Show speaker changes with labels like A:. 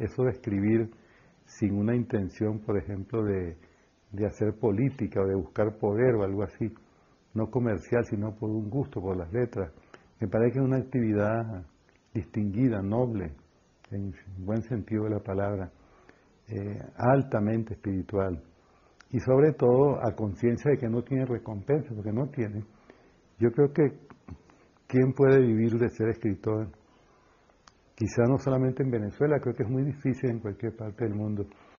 A: eso de escribir sin una intención, por ejemplo, de hacer política o de buscar poder o algo así, no comercial, sino por un gusto, por las letras. Me parece que es una actividad distinguida, noble, en buen sentido de la palabra, altamente espiritual y sobre todo a conciencia de que no tiene recompensa, porque no tiene. Yo creo que ¿quién puede vivir de ser escritor? Quizá no solamente en Venezuela, creo que es muy difícil en cualquier parte del mundo.